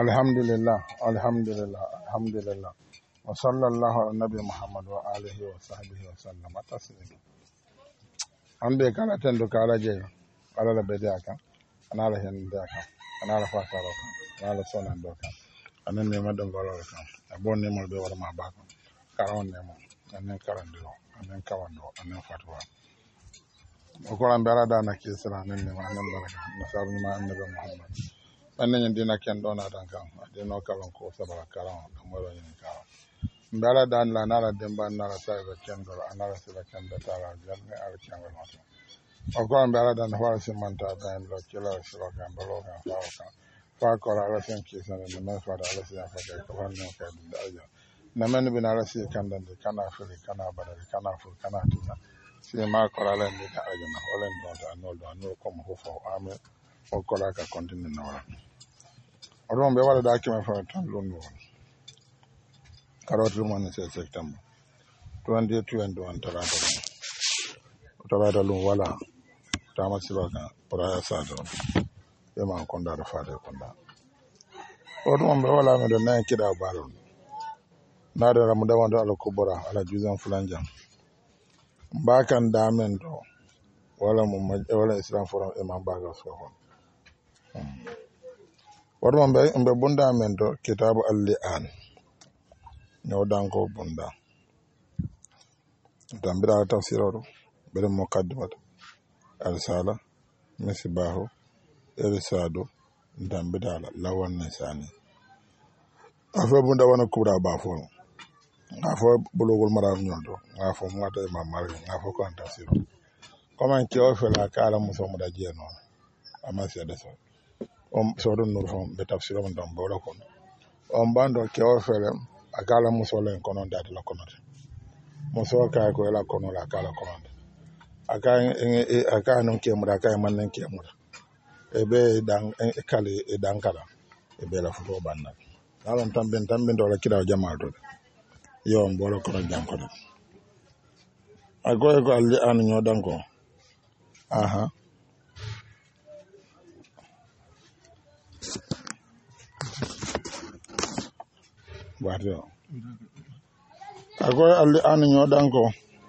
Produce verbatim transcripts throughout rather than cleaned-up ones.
Alhamdulillah, alhamdulillah, alhamdulillah. Wa sallallahu ala nabi Muhammad wa alihi wa sahbihi wa sallam. Taslima. Ande kala tendo kala je. Kala la bede aka. Anala hen de aka. Anala fa kala aka. Anala sona ndo aka. Anan ne madon golo aka. Abon ne mo be wala ma ba ko. Karon ne mo. Anan karando. Anan kawando. Anan fatwa. O ko an bera da na kisra nan ne ma nan baraka. Nasabu ma annabi Muhammad. Annan dina ken dona dan kan dino kalon ko sabara karam kamaro yin karam mbala dan la nala demba nala sai ba ken do anala sila ken da tara janne al ken wal mato o ko mbala dan wala simanta dan lo kila sila kan balo kan fa ka fa ko la sen ki san ne me fa da ala sen fa ka ko no ka da aja na men bin ala si kan dan kana fili kana badari kana fu kana tuna si ma ko la len ka aja na wala don ta no do no ko mo fo ame o ko la ka continue na wala Oron be wala da kima fa tan londo karotu mon se september twenty twenty-one talata talata lum wala tama siloka ora sato e ma konda da fade konda oron be wala me do na kida balon na da ramu da wanda ala kubura ala juzan fulanja bakan damen do wala mu wala islam forum e ma baga so ko Warma mbe mbe bunda men to kitabu al-li'an nyodan ko bunda tambira tafsiroro bere muqaddimat al-sala misbahu irsadu dambida lawan nisani afa bunda wana kubra ba fo afa bulugul maram nyondo afa mwata imam malik afa ko tafsiro comment ki o fela kala muso mu da jeno amasi da so on sodo nur fon be tafsiro mon dam bolo kon on bando ke o fele akala muso len kono dati la kono muso ka ko la kono la kala kono aka aka non ke mura ka man nen ke mura e be dan e kale e dan kala e be la futo banna alon tamben tamben do la kida jamal do yo on bolo kono jam ko agoy ko alli an nyodan ko aha Wato akwai alli an nyodan ko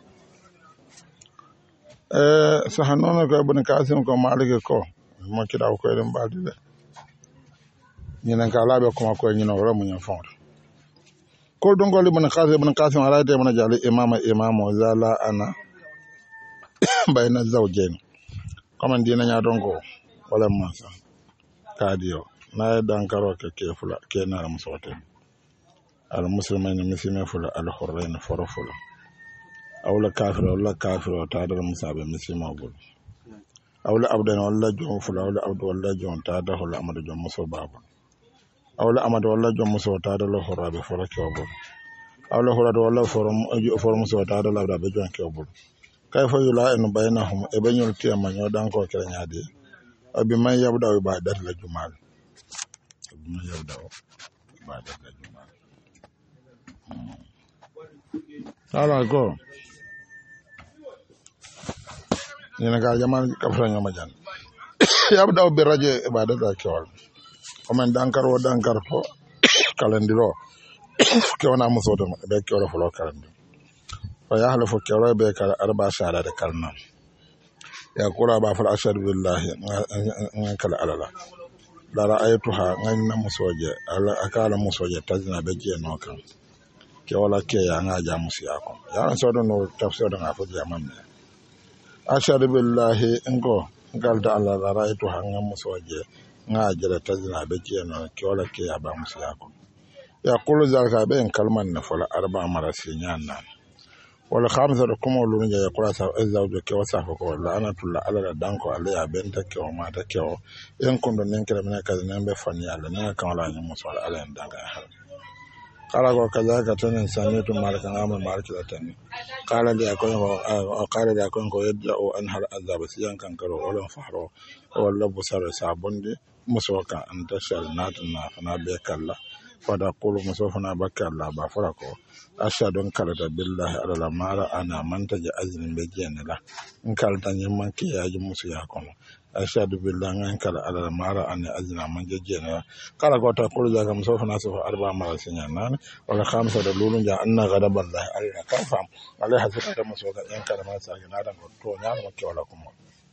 eh sahanono ko ibn Kasim ko malike ko mo kida ko den balde de nyina ka labe ko ko nyina wala mo nyafon ko don ko ibn Kasim ibn Kasim ala de mo jali imama imamo zala ana bayna zawjain comme dina nya don ko wala masa kadiyo na dan karo ke ke fula ke na musote al muslimin muslimin fula al hurrain farfula awla kafir wala kafir ta da musabe muslima bul awla abdan wala jom fula wala abdu wala jom ta da hul amad jom muso babu awla amad wala jom muso ta da lo hurrabe fara ke bul awla hurrado wala forum forum muso ta da labda be jom ke bul kay fa yula en bainahum e benyol tiyama nyodan ko kala nyaade abi man yabda ibadat la jumal abi man yabda ibadat la jumal ala ko nina ga jamal kafra ngama jan yabda be radio ibadat la kewal o men dankar wo dankar fo kalandiro kewna musoto be kewlo fo kalandi fa yahla fo kewlo be kala arba shara de kalna ya kura ba fal ashar billahi ngan kala alala la ra'aytuha ngan na musoje ala akala musoje tazna be je no kan ke wala ke ya nga ja musiya ko ya so do no tafsir da afu ya mamme ashar billahi ngo ngal da ala la ra'aytuha ngan musoje nga jira tazna be je no ke wala ke ya ba musiya ko ya kulu zalika be en kalman na fala arba marasi nyanna wala khamsa da kuma lulu ya kura sa azawjo ke wasa fa ko la anatulla ala danko ala ya benta ke o mata ke o en kondo nen kala mena kaza nembe fani ala na kan wala ni muso ala en daga ha kala ko kaza ka tan samitu malaka ngama malaki la tan kala li akon ko kala li akon ko yadda o an har azaba siyan kan karo wala fahro wala busara sabonde muso ka an tashal natun na fana be kala fada kulu musofana bakka Allah ba fara ko ashhadu an kalata billahi ala mara ana manta ja aznin be jenela in kalta nyamman ke yaji musu ya kono ashhadu billahi an kala ala mara ana azna man ja jenela kala ko ta kulu jaga musofana so arba mara sinya nan wala khamsa da lulun ja anna ghadaballahi ala kafam ala hasata da musoga yan kala ma sa na dan to nyaama ke wala kuma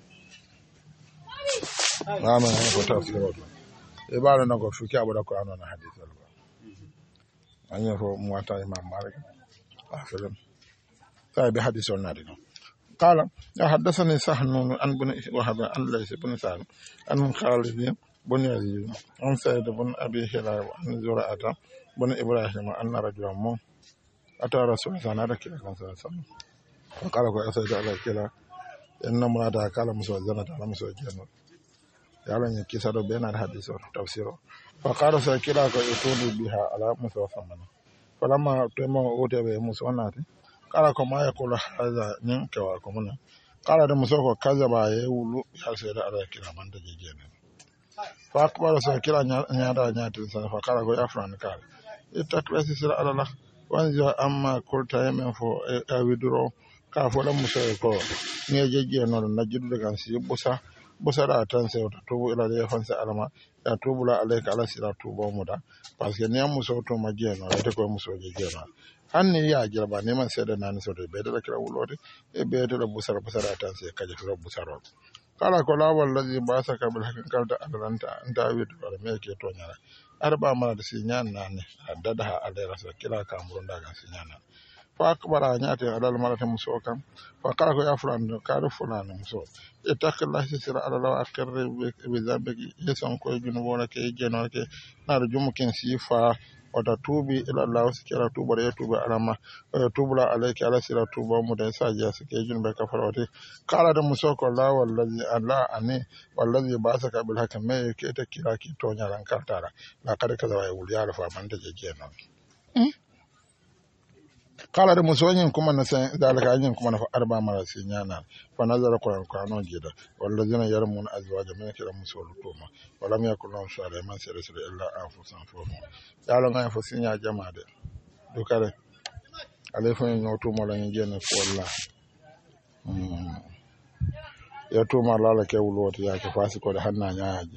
amen ko tafsiro e baalo nango fuki abada ko anona hadith alba anya fo muwata imam malik afilam sai bi hadith on nadi no qala ya hadathani sahnun an bun wahab an laysa bun sa'd an khalid bun yazid an sa'id bun abi hilal an zura'ata bun ibrahim an rajulan mu ata rasul sallallahu alaihi wasallam qala ko asayda ala kila inna murada kala musawzana ta musawjana yalan ya kisa do benar hadith o tafsiro fa qala sa kila ko yutulu biha ala musawfamana falamma temo ote be musonati kala ko ma yakulu hadha nin kawa ko mun kala da musoko kaza ba ya wulu ya sai da ala kila man da jejene fa akbar sa kila nya da nya tin sa fa kala ko ya fran kala ita klasi sira ala la wanja amma kulta yemen fo e widro ka fo da musoko ne jejene no na jiddu kan si busa busara tan sai to tubu ila da fansa alama ya tubula alayka ala sira tubo muda parce que ne muso to magiya no ite ko muso je jera hanni ya jirba ne man sai da nan so de be da kira wulode e be da busara busara tan sai kaje to busara kala ko lawal ladhi basaka bil haqiqal da alanta anta witu wala me ke to nyara arba mala da sinyan nan dada alayra so kila kamurun daga sinyan fa akbara nyate alal malata muso kam fa kala ko ya fulan ka do fulan muso e takalla sira ala law akre be zabeki yeson ko junu wona ke jeno ke na do jumu ken sifa o da tubi ila allah sikira tuba ya tuba alama tubula alayka ala sira tuba mu da saja sike junu be kafaroti kala da muso ko la wallazi allah ani wallazi basaka bil hakam me ke ta kira ki to nyaran kartara la kada kaza wa wul ya rafa man da je jeno kala da musoyin kuma na san dalika yin kuma na arba mara sin yana fa nazara qur'an qur'anon jida wallazina yarmun azwaja min kira musul tuma walam yakul lahum shaliman sirri illa anfusan fufu yalo ngai fo sinya jama de do kare ale fo nyo tuma la ngi jene ko walla mm ya tuma lala ke wuloti ya ke fasi ko da hanna nyaaji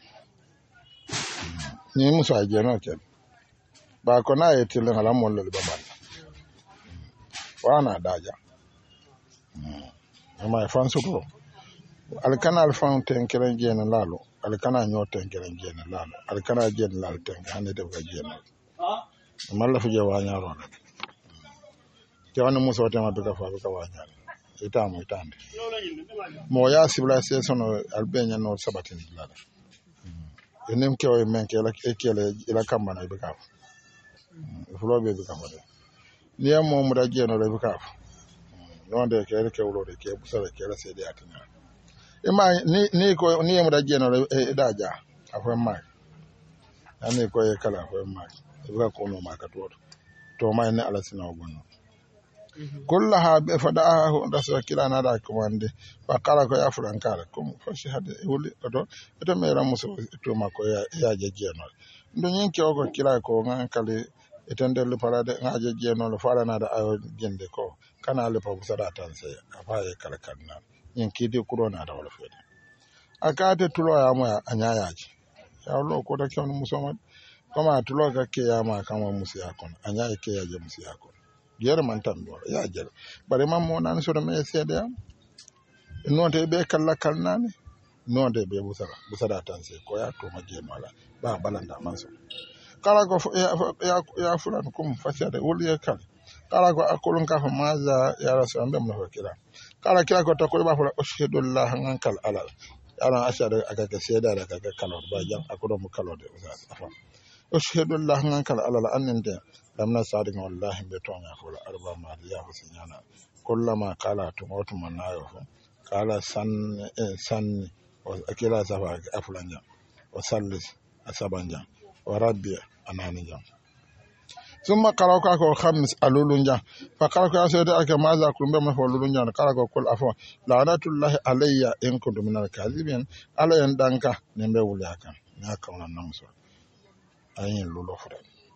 ni muso aje no ken ba ko na yetil ngala mon le baban wana daja amma fan sukro alkana alfan tenkeren jena lalo alkana nyo tenkeren jena lalo alkana jena lalo tenk hande de ga jena malla fu je wanya ro ke wana muso tema be ka fa be ka wanya ita mo itande mo ya civilisation albenya no sabatin lalo enem ke o men ke la ke le ila kambana be ka fulo be be ka fa ni mo mu da jeno le bika non de ke ke wulo de ke busara ke la sede atina e ma ni ni ko ni mo da jeno le da ja afo ma ani ko e kala afo ma e bika ko no ma ka to to ma ni ala sina ogono kullaha be fada da sa kila na da ko wande fa kala ko ya fulan kala ko fa shahada e wuli to to me ra muso to ma ko ya ya je jeno ndo nyen ke o ko kila ko ngan kale etende le parade ngaje jeno le fara na da ayo jende ko kana le pa busada tanse afaye kala kanna yin kidi kurona da wala fede akate tulo ya mo anyayaji ya lo ko da kyon musoma kama tulo ka ke ya ma kama musi yakon anyaye ke ya je musi yakon yer man tan do ya jer bare mam mo nan so da me sede ya non te be kala kalnani non de be busada busada tanse ko ya to ma jeno la ba balanda manso kala ko ya ya fulan kum fasade wuli ya kala kala ko akulun ka maza ya rasul ambem na kila kala kila ko takuri ba fula ushhidullah ngan kal alal ala ashara aka ka seda da ka kala ba jan akudo mu kala de afa ushhidullah ngan kal alal anninde lamna sadiq wallahi be to nya fula arba ma ya husinyana kullama kala to mutu manayo kala san san akila safa afulanja wa sallis asabanja wa rabbi anani jam summa qara'aka ko khamis alulun jam fa qara'aka asayda aka maza kulumbe ma fa alulun jam qara'aka kul afwa la'natullahi alayya in kuntum minal kadhibin ala yan danka nembe wuli akan na kauna namso ayin lulo fure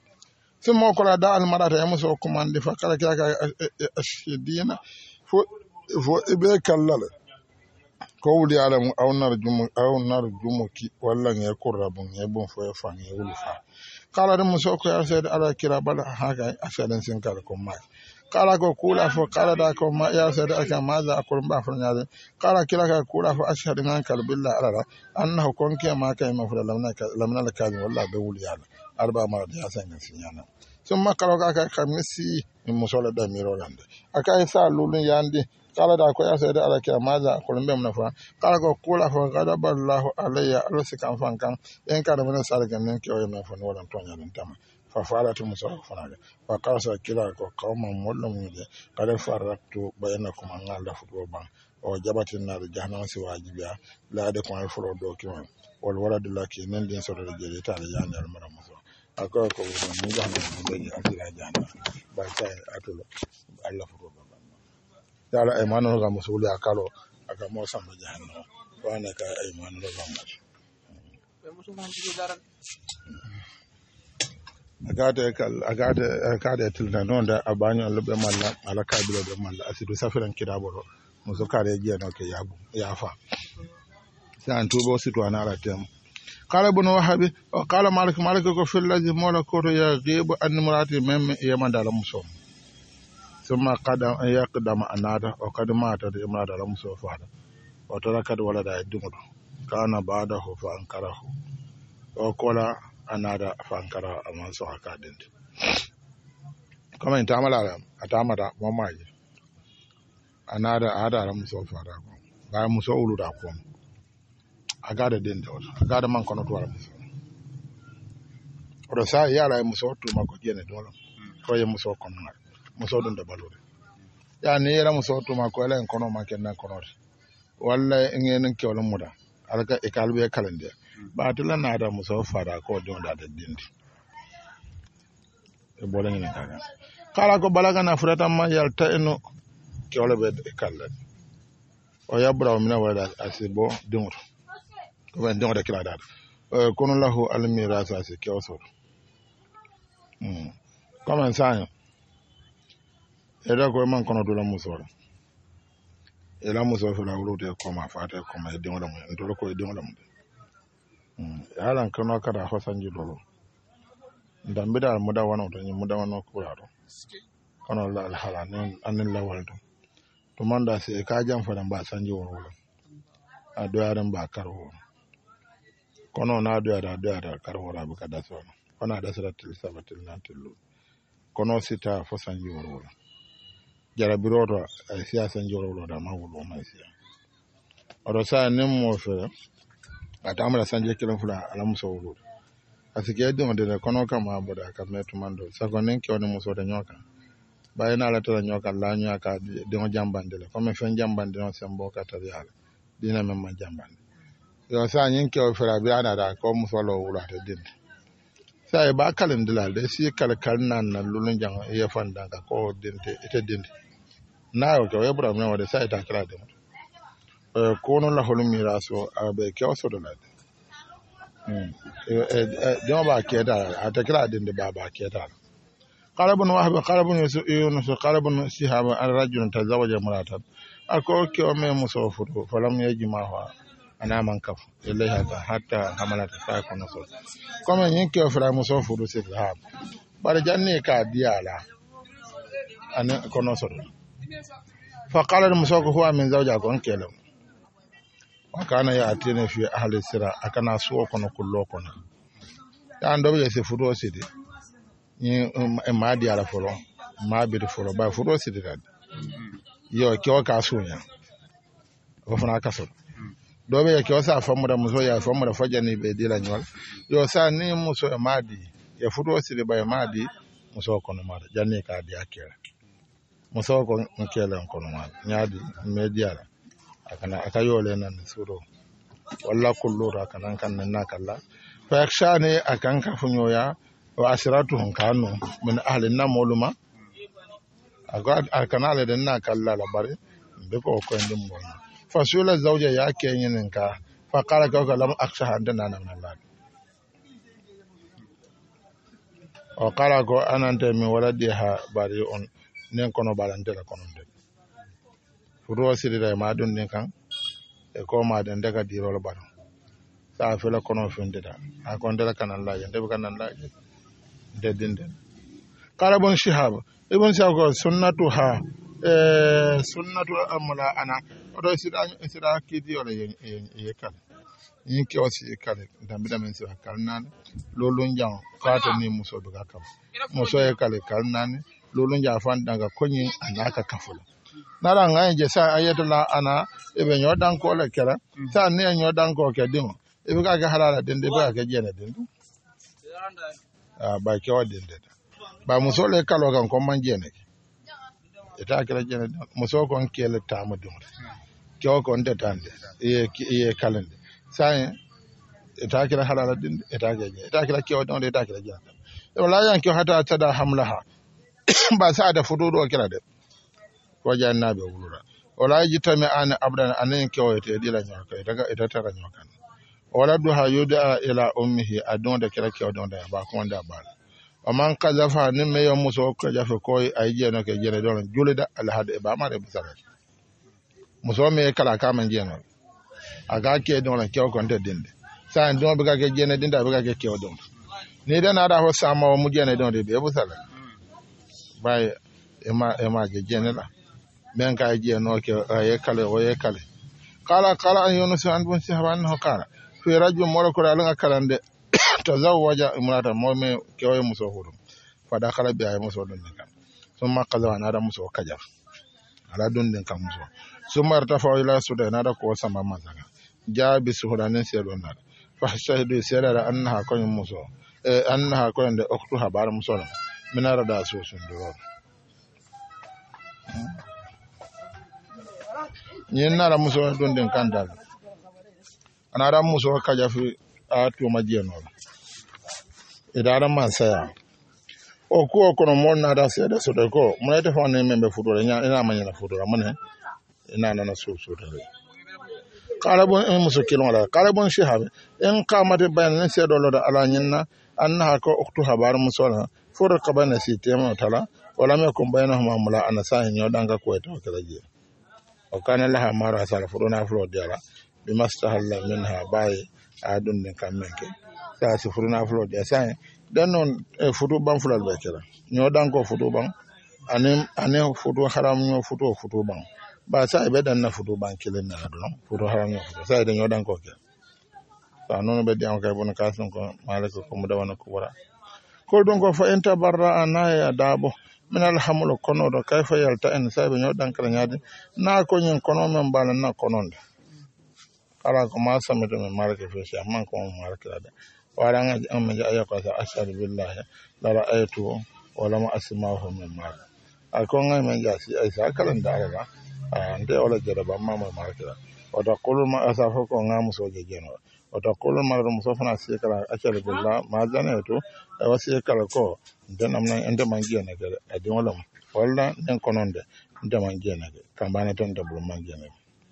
ثم قال دا المرأة يا مسو كمان فقال كذا أشهدين فو فو إبه كلل كولي على أو نرجم أو نرجمك ولا يكون ربون يبون فو يفان يولفا قال المسو يا سيد على كلا بل هاك أسألن سنكاركم معي قال ko kula fo qala da ko ma ya sada aka maza akul ba fo nyaade qala kila ka kula fo ashhadu an kal billah ala annahu kon ke ma kay ma fo lamna lamna la kazi walla be wul yalla arba ma da san ga sinyana summa qala ka ka kamisi min musola da miro lande aka isa lulun yande qala da ko ya sada ala kila maza akul be mna fo qala ko kula fo ghadaba allah alayya alsikan fankan en kada mun sargan nan ke o ma fo wala tonya dan tama ففعلت مصرف فناجا فقاس كلا قوم مولم قد فرقت بينكم ان الله فتوبا وجبت النار جهنم سواجبيا لا دكم الفرو دوكيما والولد لك نندين سر الجري تاع يعني المرمى اكو كو من جهنم بيجي اكلا جهنم باتا اتلو الله فتوبا تعالى ايمانو غا مسؤولي اكلو اكا مو سام جهنم وانا كا ايمانو غا مسؤولي agade kal agade agade tilna non da abanyo lobe malla ala kabilo be malla asidu safiran kidabo do muso kare jeno ke yabu yafa san tubo situ ana ratem qala ibn wahab qala malik malik ko fil ladhi mola ko ya ghibu an murati mem yamanda la muso summa qadam yaqdam anada o kadma ta de imada la muso fada o tarakat wala da dumudo kana ba'dahu fa ankarahu o kola anada fankara aman so akadent kama intamala atamada mamaji anada ada ram so fara ko ba muso ulu da ko agada dende o agada man kono to ram so ro sa yala muso to mako jene dolo ko ye muso kono na muso don da balore ya ne yara muso to mako ala en kono maken na kono walla ngenen ke wala muda alaka e kalbe kalande ba tula na da muso fara ko don da dindi e bolen ni kaga kala ko balaga na furata ma yalta eno ke wala be kala o yabra mina wala asibo dingo ko ben dingo de kila da kono lahu almiras asi ke osor mm comme ça era ko man kono dula muso era muso fala wulude ko ma fata ko ma dingo da mo ndolo ko dingo da mo yaran kano kada hosan ji dolo dambe da muda wano to muda wano kura do kono la alhala ne anin lawal to to manda se ka jam fa dan ba sanji woro a do yaran ba karwo kono na do yara do yara karwo ra bu kada so kono da saratil sabatil na tillu kono sita fo sanji woro jara biroto ay siya sanji woro da ma wulo ma siya oro sa nem mo fe atamala sanje kilon fula ala muso wulu asike yadde de kono kama boda ka metu mando sako nen ke woni muso de nyoka bayina ala tala nyoka la nyoka de mo jambande le comme fen jambande no sembo ka tari ala dina men ma jambande yo sa nyin ke o fera bi ana da ko muso lo wulu ate din sa e ba kalen dilal de si kal kal nan na lulun jang e fanda ka ko dinte ite dinte na yo ke ebra men wade sa ita kala de kono la holu miraso abe ke osodo la mm eh eh ba keda atakira din de baba keda qalabun wahab qalabun yunus qalabun sihaba ar-rajul tazawaja maratan ako ke o me musofudo falam yajma wa ana man kaf ilayha hatta hamalata fa kono so comme yin ke o fra musofudo se ha bare janne ka diala ana kono so fa qala al-musawwif huwa min zawja kon kelam wakana ya atene fi ahli sira akana suwo kono kullo kono ya ndo be se fudo sidi ni e maadi ala folo ma bi folo ba fudo sidi dad yo ke o ka sunya o fana ka so do be ke o sa famu da muso ya famu da fajani be dila nyol yo sa ni muso e maadi ya fudo sidi ba e maadi muso kono ma janne ka di akere muso ko nkele kono ma nyaadi media akana akayole nan suro walla kullura kanan kan nan nakalla fa yakshani akan ka funyoya wa asiratuhum kanu min ahli namuluma agad akana le den nakalla la bari be ko ko ndum bon fa sula zawja ya kenyin ka fa qala ka lam aksha handana nan Allah o kala ko anante mi waladi ha bari on nen kono balantela kono de fudo sirira ma dun nen kan e ko ma den daga dirol baro sa fela kono fundida a kon dela kanan laje de kanan laje de dinde kala bon shihab ibn shihab ko sunnatu ha e sunnatu amla ana odo sida sida kidi wala ye ye kan yin ke wasi kale dambida men si kalnan lolun jang fata ni muso duga kam muso e kale kalnan lolun ja fan daga konyi anaka kafula nara ngai je sa ayatula ana ebe nyodan ko le kera sa ne nyodan ko ke dimo ebe ka ga halala dende ba ka jene dende ah ba ke wa dende ba muso le kalo kan ko man jene ita kala jene muso ko kele tamu dum ke ko nde tande e e kalende sai ita kira halala din ita ga ita kira kiyo don ita kira jana wala yan kiyo hata tada hamlaha ba sa da fudu do kira de ko janna be wulura wala jitami an abdan anen kiyo ite dila nyoka daga ita tara nyoka wala duha yuda ila ummihi adon da kira kiyo don da ba ko wanda ba o man kazafa ni me yo muso ko jafe ko ay jeno ke jene don julida al had ba ma de bisara muso me kala ka man jeno aga ke don la kew kon te dinde sa don be ga ke jene dinda be ga ke kew don ni da na da ho sama o mu jene don de be bu sala bay e ma e ma ke jene la ben ka je no ke ay kale o ye kale kala kala an yunus an bun sihban ho kala fi rajul molo ko la nga kalande tazawwaja imrata mo me kew muso huru fa da kala bi ay muso don kan summa qaza na da muso kajar ala don den kan muso summa irtafa ila suda na da ko sama mazaga jaabi suhuranin selon na fa shahidu selala annaha kun muso eh annaha kun da uktu habar muso minara da so sun duro yin na da muso don den kan dal ana da muso kaja fi a to majeno idaran man saya o ko ko no mon na da se da so da ko mun ta fa ne membe fudo nya ina manya na fudo mun ina na so so da kalabon en muso kilon la kalabon shihab en qamate bayan se do da ala nyinna annaha ko uktu habar musola fur qabana sitema tala wala me ko bayanahuma mula ana sahin yo danga ko to kala je o kana laha mara sala furuna flo diala bimastahalla minha bai adun ne kamenke sa si furuna flo dia sai dan non futu ban fulal be kala nyo dango futu ban anem anem futu haram nyo futu futu ban ba sa be dan na futu ban kilen na do futu haram nyo futu sai dan yo dango ke sa non be diam kay bon kasun ko malaka ko mu dawana ko wara ko don ko fa enta barra anaya dabo min alhamul kono do kayfa yalta en sai be nyo dan kala nyaade na ko nyen kono men bala na kononde ala ko ma samete men malaka fe sha man ko malaka da waranga amma ja ayako sa ashhadu billahi la ra'aytu wa lam asma'hu min mal akon ngai men ja si ay sa kalan da ala ande wala jara ba mama malaka o da qul ma asafa ko ngamu so je jeno o da qul ma rum so fana si kala ashhadu billahi ma zanatu e wasi kala ko den am nan ende man jene ga adi wala wala den kononde ende man jene ga kambana ton da bu man jene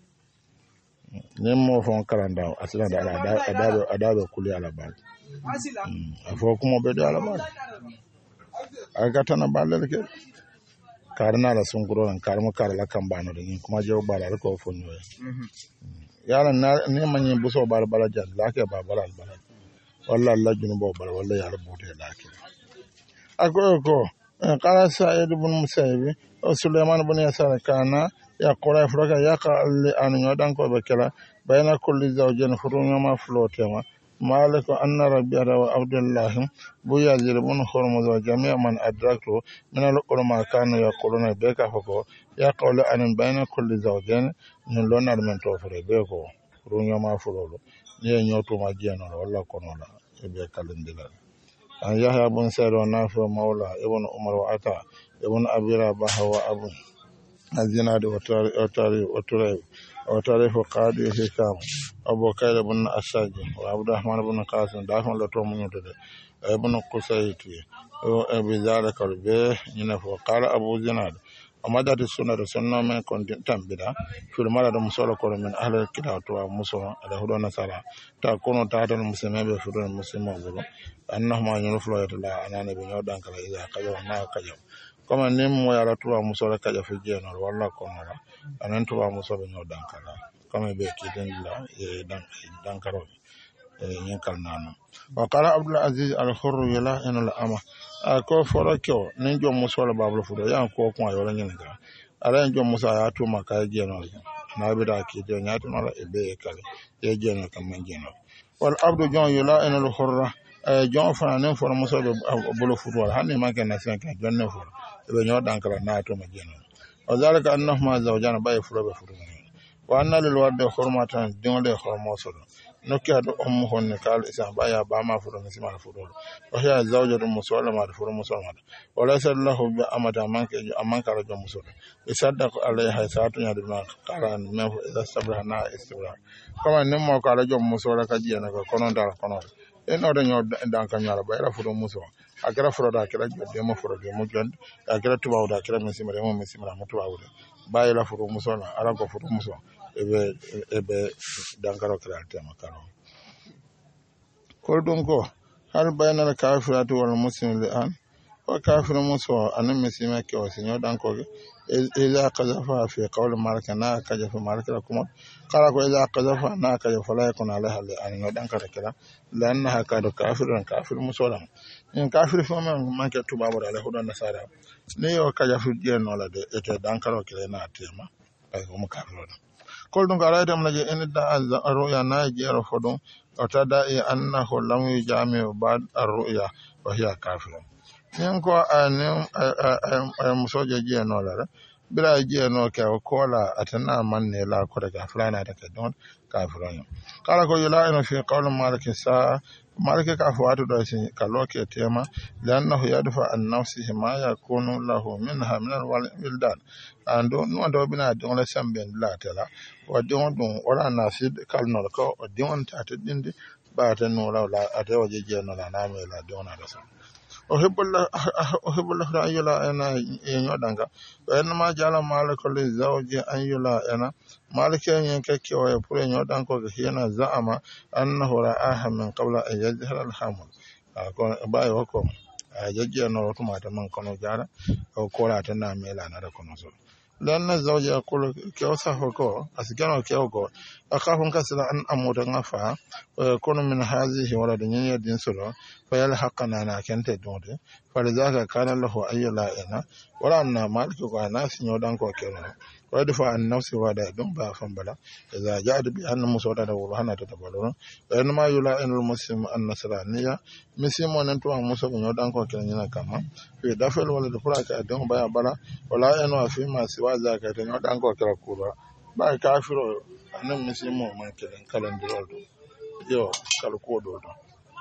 nemo fon kalanda asira da ala adado adado kuli ala ba afo kuma be da ala ba aga tana balle ke karna la sun guro ran karma karla kan bano din kuma jaw bala ko fon yo yala na ne manyi buso bala bala jan la ke ba bala bala wallahi Allah junu bo bala wallahi ya rubuta la ke ako ko qala sa'id ibn musayyib o sulaiman ibn yasar kana ya qura fraka ya ka li an yodan ko be kala bayna kulli zawjin furun ma flotema مالك أن ربي وعبد الله بويا زربون خرمز وجميع من أدركه من العلماء كانوا يقولون بك فكو يقول أن بين كل زوجين نلون من توفر بكو رونيا ما فلولو ينيوتو ما جينا ولا كنولا بك لندلا أن يحيى بن سير ونافع مولى ابن عمر وعطاء ابن أبي رباح وأبو الزناد وتاريخ وتريب وتاريخ قاضي حكام أبو كيل بن أساج وعبد الرحمن بن قاسم دافع لتوم يوتد ابن قسيتي وابي ذلك البيه ينفو قال أبو زناد ومدد السنة السنة من كنت تنبدا في المرض مسؤول كل من أهل الكتاب ومسلم على هدى نصارى تكون تحت المسلمين بفضل المسلمين أنهم ينفلوا يتلا أنا نبي نودان كلا إذا كجوا ما كجوا كما نيم ويا توا مسؤول كجا في جينا والله كنا أنا توا مسؤول نودان كلا كما بيكي دين لا دان كرو ينكر نانو وقال عبد العزيز الحر يلا إن الأمة ko foro kyo nin jom muso la bablo fudo yan ko ko ayo la nyinga ala jom muso ya tu maka jeno na bi da ki de nyati mala e be kale e jeno kam man jeno wal abdu jon yula en al hurra jon fana nin foro muso be bolo fudo hanni ma ken na sen ka jon ne foro be nyo dan kala na to ma jeno wa zalika annahuma zawjana bay fudo be fudo wa anna lil wadde hurmatan jon de hormoso نكيد أمه النكال إسحاق بايا باما فرن سمع الفرول وهي زوجة مسلمة فرن مسلمة وليس له بأمد أمانك أمانك رجل مسلم يصدق عليها ساعة يدنا قال من إذا استبرهنا استبرها كما نمو قال رجل مسلم كجينا كونون دار كونون إن أردنا يدان كنيارا بايا فرن مسلم أكره فرد أكره جد فرد مجند أكره تباود أكره مسلم ريم مسلم رام تباود بايا فرن مسلم أراك فرن مسلم ebe ebe dankaro krate makaro koldon ko hal bainal kafiratu wal muslim an wa kafir muso anan misima ke wasinyo danko ila qazafa fi qawl malaka na kajafa malaka kuma kala ko ila qazafa na kajafa la yakun ala hal an no dankara kala lanna hakado kafirun kafir muso dan in kafir fo man man ke tuba wala ala hudan nasara ne yo kajafa je no la de ete dankaro kala na tema ay ko kafirun kol dun gara itam laje en da ar-ru'ya na jero fodon otada e annahu lam yujami ba'd ar-ru'ya wa hiya kafir nen ko anem ay musoje je no la bira je no ke ko la atana man ne la ko daga fulana daga don kafirun kala ko yula ina fi qawl malik sa malik ka fawatu da shi kaloke tema lannahu yadfa an nafsihi ma yakunu lahu minha min al-wildan ando no do bina don la samben la tela wa don don ora na sid kalno ko don ta tedinde ba ta no la ata waje je no la na me la don na da sa uhibullah uhibullah ra'ayula ana yin danga en ma jala malako li zawji an yula ana maliken yin kake wa pure nyo danko ga yana za'ama annahu ra'aha min qabla an yajhal al-haml ko bai wako ajajje no to mata man kono jara ko kora ta na mela na da kono so lanna zawji aqulu kawsa hoko asigano kewko akhafun kasla an amuda ngafa kono min hazihi wala dunya yadin solo fayal haqqana na kente donde falizaka kana lahu ayyala ina wala anna maliku ko anasi nyodan ko kero wadfa an nafsi wada dum ba fan bala idza ja'at bi anna musawada da wala ta tabalo inma yula inal muslim an nasraniya misimo nan to muso nyodan ko kero nyina kama fi dafal wala da furaka dum ba bala wala eno fi ma siwa zaka ta nyodan ko kero kura ba kafiro anan misimo man kelen kalan diro yo kal ko do do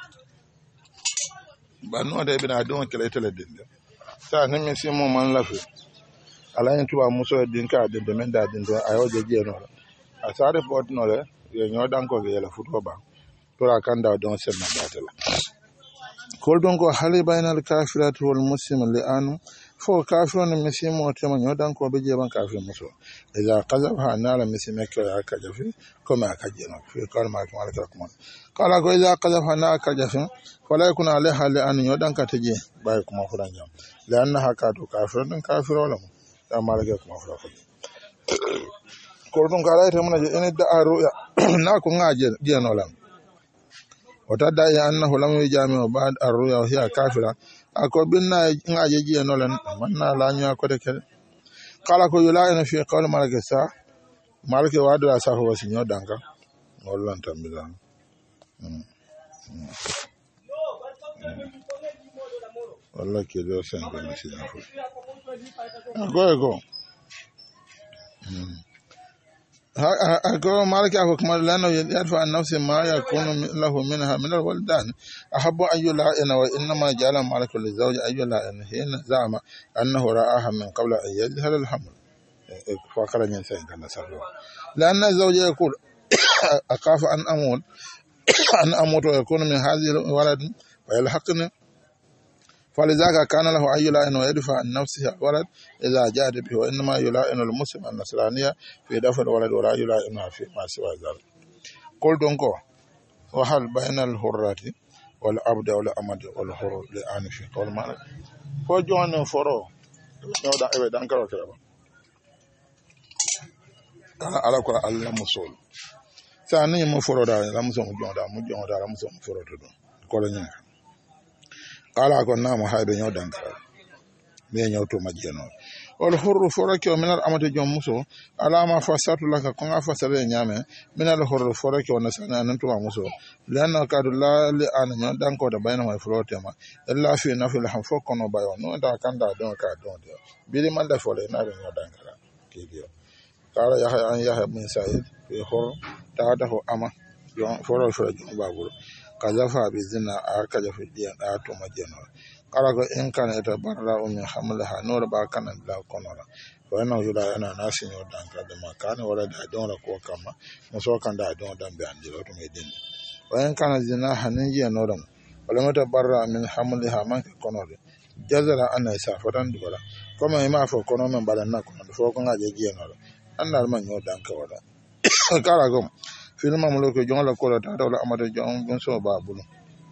ba no da ibn adon kele tele dinde sa nan misimo man lafi alayin tuba muso din ka din de menda din de ayo je je no a sare pot no le ye nyo dan ko ge la futo ba to ra kan da don sen na batala kol don ko hali bainal kafiratu wal muslim li an fo kafirun muslimu to man nyo dan ko be je ban kafir muso idza qazafa nara muslima ka ka jafi kuma ka je no fi kal ma ka malaka kuma kala ko idza qazafa na ka jafi fala yakuna alaiha li an nyo dan ka taje bai kuma furan jam la anna haka to kafirun kafir wala amalage kuma fara ko don kala ita mun je ene da aruya na ko ngaje je no lam wata da ya annahu lam yajami ba'd aruya wa hiya kafira ako binna ngaje je no lam manna la nya ko de kala ko yula ina fi qawl malake sa malake wadu sa ko wasinyo danka ngollan tambila wallahi ke do sen ko ni sina ko go go أقول مالك أقول كمان لأنه يدفع عن نفسه ما يكون له منها من الولدان أحب أن يلعن وإنما جعل مالك للزوج أن يلعن حين زعم أنه رآها من قبل أن يجهل الحمل فقال ينسى كان سبب لأن الزوج يقول أخاف أن أموت أن أموت ويكون من هذه الولد ويلحقني فلذلك كان له أن يلائن ويدفع عن نفسه الولد إذا جاءت به وإنما يلائن المسلم النصرانية في دفع الولد ولا يلائنها في ما سوى ذلك قل دونكو وهل بين الحرات والعبد والأمد والحر لآن في قول مالك فجوان فرو يودا إبه دانكرو كربا كان على كل الله مسؤول ثاني مفرو دا لا مسؤول جون دا مجون دا لا مسؤول مفرو تدو كل نيا قال أكون نام هاي بنيو دانكرو بنيو تو مجينو والحر فرق من الأمد جون مسو على ما فسرت لك كون فسر نيامه من الحر فرق ونسنا أنتم مسو لأن كاد لا لأن من دانكو دا بينما يفروتما إلا في نفي لهم فوق كونو بايو نو دا كان دا دون كاد دون دي بيري من دا فولي نا بنيو دانكرا كيديو قال يا أن يا من سعيد في حر تاده أما جون فرق فرق جون بابور كذا بزنا أكذا في دين أتو مجينو قال إن كان يتبرأ من حملها نور باكان لا كونورا وأنه يلا أنا ناسي يودان كذا ما كان ولا دادون لكوا كما مسوا كان دادون دم بيانجلو تميدين وإن كان زنا هنيجي نورم ولم يتبرأ من حملها ما كونورا جزر أن يسافران دولا كما يما فو كونو من بالنا كونو فو كونغا جيجي نورا أن المن يودان كولا قال لكم في المملوك جون لكولا تادولا أمر جون بنسو بابلو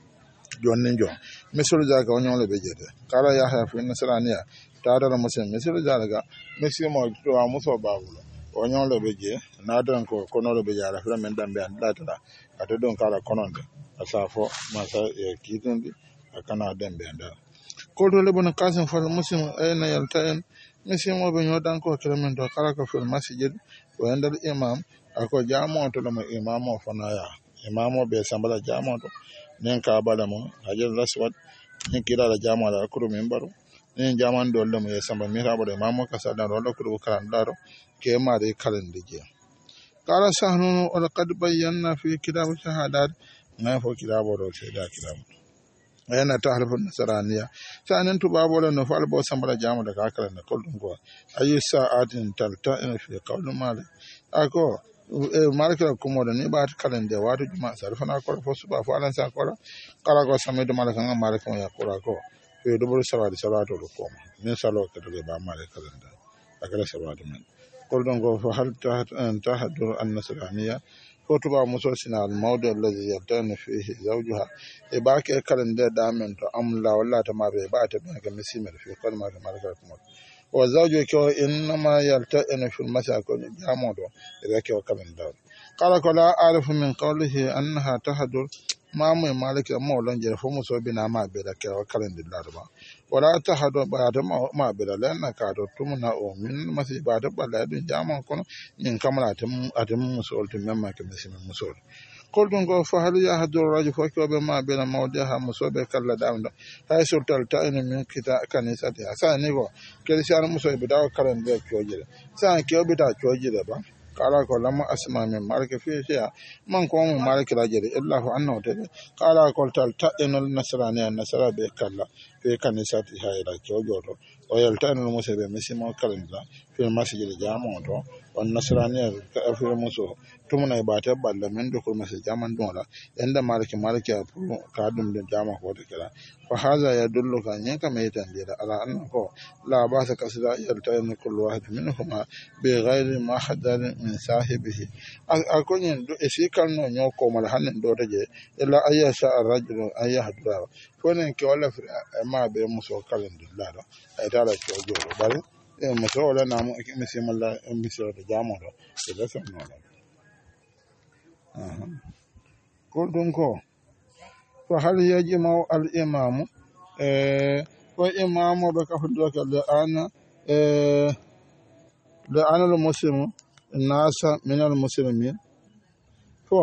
jonnin jon misulu jaga onyon le bejede kala ya ha fi nasraniya tada la muslim misulu jaga misimo to amuso babulo onyon le beje na don ko kono le beje ala fra men dambe an data ata don kala kononde asafo masa e kitindi akana dembe anda ko do le bon kasim fal muslim ayna yaltain misimo be nyodan ko kremen do kala ko fil masjid wa andal imam ako jamo to le imamo fanaya imamo be sambala jamo to nen ka bala mo hajal raswat nen kila la jama la kuru membaro nen jaman do le mo e samba mira bode mamo ka sa dan do kuru kan daro ke ma de kalande je kala sahnu wala qad bayyana fi kitab shahadat na fo kitabo do se da kitab ayana tahrifu nasraniya sanan to babo le no fal bo sambala jama da ka kalande ko dum go ayu sa'atin talta fi qawl malik ako malaka kuma da ne ba ta kalande wato juma sarfa na ko fo suba fo alan sa ko kala ko samay do malaka ngam malaka ya ko ko fe do bol sawadi salato do ko min salo ka do ba malaka kalanda akala sawadi men ko don go fo hal ta ta hadur an nasraniya ko to ba muso sina al mawdu alladhi yabtana fihi zawjuha e ba ke kalande da men to amla walla ta ma be ba ta be ga misimel fi kalma ta malaka kuma وزوج كو إنما يلتئن في المساكن جامودو إذا كو كمن دار قال كلا أعرف من قوله أنها تهدر ما مي مالك مولا جل فمسو بنا ما بلا كو كلن دار ولا تهدر بعد ما بلا لأن كادو تمنا أو من مسجد بعد بلا دين جامو كون من كمل أتم أتم مسؤول تمما كمسيم مسؤول قلت نقول فهل يهدر الرجل فكوا بما بين موضعها مصوبة كلا دام هاي سلطة التائن من كتاب كنيستها سان نيكو كريسيان مصوبة بداو كلن ده كوجيل سان كيو بداو كوجيل با قال قال لما أسمع من مالك في شيء من قوم من مالك رجل إلا هو أنه تدي قال قلت التائن النصرانية النصرى بكلا في كنيستها إلى كوجيل ويلتائن المصوبة مسيما كلن في المسجد الجامع والنصرانية في المصوبة tumuna ibata balla men do ko masa jaman don la yanda maliki maliki ka dum de jama ko de kala fa haza yadullu ka nyen ka metan de ala an ko la ba sa kasida yalta en kullu wahid minhuma bi ghairi ma hadar min sahibihi akonyen do e fi kan no nyo ko mal hanen do de illa ayyasha ar-rajulu ayyahdura fonen ke wala ma be muso kalen dillado ay tala ko joro bari e muso wala na mu ke misi malla misi do jama do de la sam no قلت نكو فهل يجمع الإمام وإمام بكفر لأن لأن المسلم الناس من المسلمين فو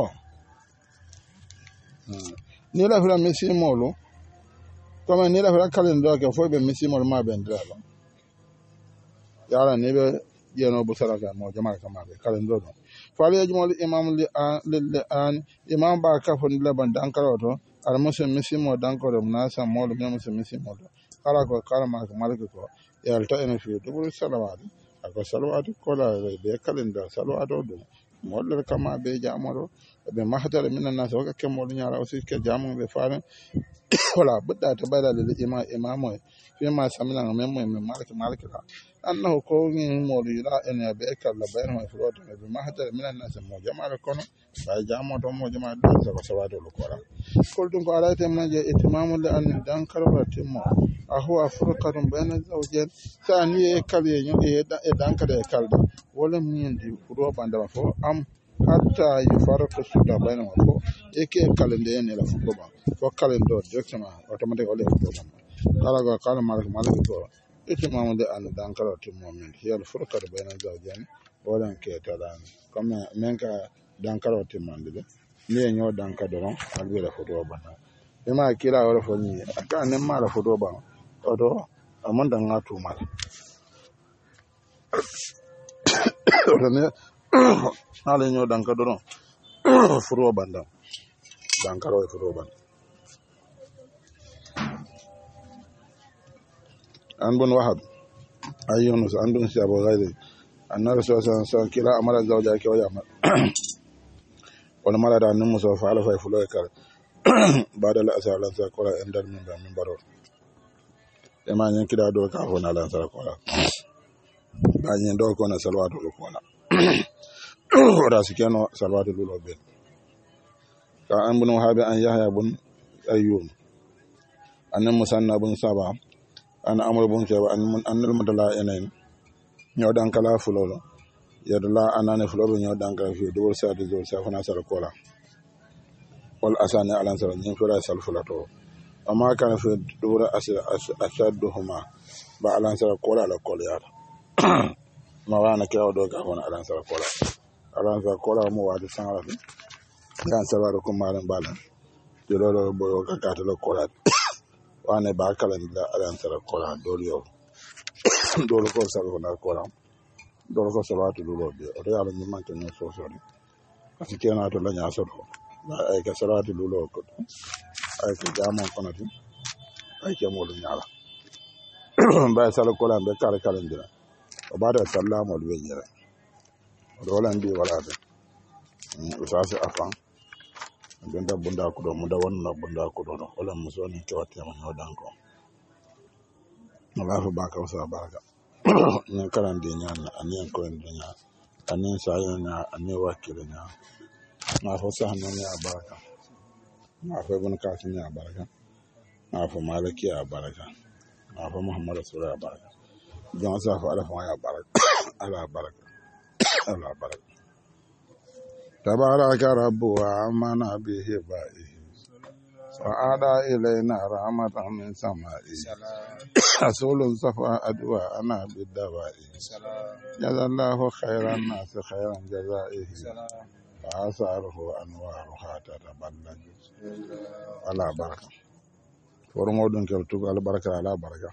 نيلا فلا مسي مولو كما نيلا فلا كالين دوك فو بمسي مولو ما بندرالو يالا نيبا ينو بسرقا مو جماعة كما بي كالين دوك فالي يجمع الإمام للآن إمام باكفن لبن دانكروتو المسلم مسلم ودانكرو مناسا مولو من المسلم مسلم مولو قال قال مالك مالك كو يلتئن في دبر الصلوات أكو صلوات كولا بي كالين دو صلوات دو مولو كما بي جامرو be mahdara minan nas waka kemol nyaara aussi ke jamu be faran wala budda ta bada lil ima imamo fi ma samina men mo men malaka malaka la annahu ko ni moli la en be kala bayan ma furoto be mahdara minan nas mo jama'a kono ba jamo to mo jama'a do ko sawado lo kora kol dum ko ala te man je itimamu li an dan karwa timmo ahu afurqatun bayna zawjain tani e kale nyo e dan kale kalda wala min di furo banda fo am hatta yufarqu suda bayna ko e ke kalende ne la fuko ba ko kalendo directement automatique wala fuko ba kala ga kala malik malik to itimamu li an dan karwa timmo min hiya afurqatu bayna zawjain wala ke talan comme men ka dan karwa timmo de ni nyo dan ka doron albe la fuko ba e ma kila wala fo ni aka ne ma la fuko ba odo amanda ngatu mal ne ale nyo danka doron furo banda danka ro furo banda an bon wahab ayyunus an dun shi abu gaidi annabi sallallahu alaihi wasallam kila amara zawja ke waya ma wala mala da nan musa fa ala fa fulo kar badala asalan sa kola endal min ba min baro e ma nyen kida do ka fona la sala kola ba nyen do ko na salwatu ko kola ora sikeno salwatu lulo be ka an bunu habe an yahya bun ayyub an musanna bun saba an amr bun shaba an annal madala enen nyodan kala fulolo yadla anane fulo be nyodan kala fi do sa de do sa fona sala kola wal asani alan sala nyen fura sal fulato amma kana fi dura ashadduhuma ba alan sala kola la kola yara ma wana kewo do ka hona alan sala kola alan sala kola mo wadi sangala fi kan sala ko malan balan de lolo boyo ka kata la kola wane ba kala la alan sala kola do yo do ko sala ko na kola do ko sala to lo be o yalla ni man tan so so ni kasi kena to la nya so do ay ka sala to lo ko ay ka jamo kono ti ay ke mo lu nyala ba sala kola be kala kala ndira o bada sallamu al wajira o wala ndi wala ta usase afan benda bunda ko do muda wonna bunda ko do wala musoni ke watte ma nyodan ko Allah ba ka usa baraka ni karan de nyana ani ko en de nya ani sayo na ani wakile nya na fo sa no ya baraka na fo bun ka sin ya baraka na fo malaki ya baraka na fo muhammad rasulullah ya baraka jan sa fo ala fo ya baraka ala baraka ala baraka tabaraka rabbu wa amana bihi ba'i sa'ada ilayna rahmatan min sama'i rasulun safa adwa ana bidawa'i jazallahu khairan nas khairan jazaihi fa asaruhu anwaruha tataballaju ala baraka formo don kel tugo ala baraka ala baraka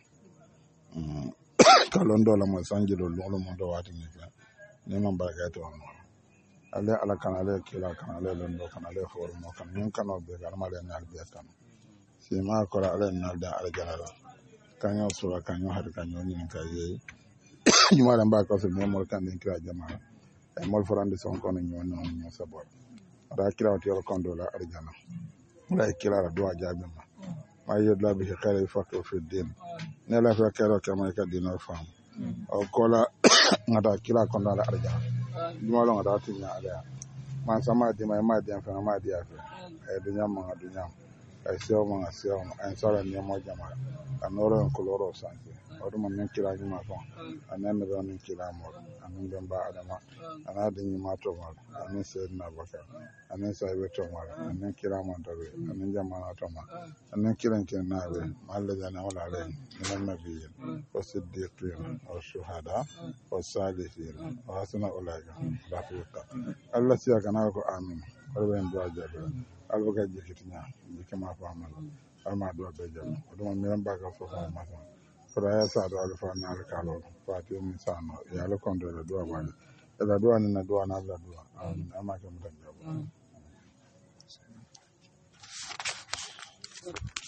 kalon dola mo sanjilo lolo mo do wati ni ne man baraka to ale ala kana ale kila kana ale londo kana ale formo kan min kana be garma le na albe kan si ma ko ale na da ala janala kanyo sura kanyo har kanyo ni ka ye juma da ba ko so me mo kan ni kila jama e mo forande son kono nyon non mo sabor ada kila to kondo la arjana la kila la do ajabe ma ma yodla bi khala fakko fi din ne la fa kero kama ka dino fam o kola ngada kila kondo la arjana juma lo ngada tinya ala man sama di mai ma di an fa ma di afa e dunya ma dunya ai sio ma sio an sala ni mo jama anoro en koloro sanke odo man nen kila juma fa anan do nen kila mo anan den ba adama ana de ni ma to ma anan se na baka anan sa be to ma anan kila mo to be anan jama na to ma anan kila ken na be malle jana wala len min nabiyyin wa siddiqin wa shuhada wa salihin wa hasuna ulaika rafiqa Allah siya kana ko amin ko ben do ajabe albaga jikitinya jikama fa amal alma do be jam do mi ran baga fo fa ma fa fara ya sa do alfa na alkalo fa ti mi sa no ya lo kondo do do ba da do na do na la do amin ama ke mu da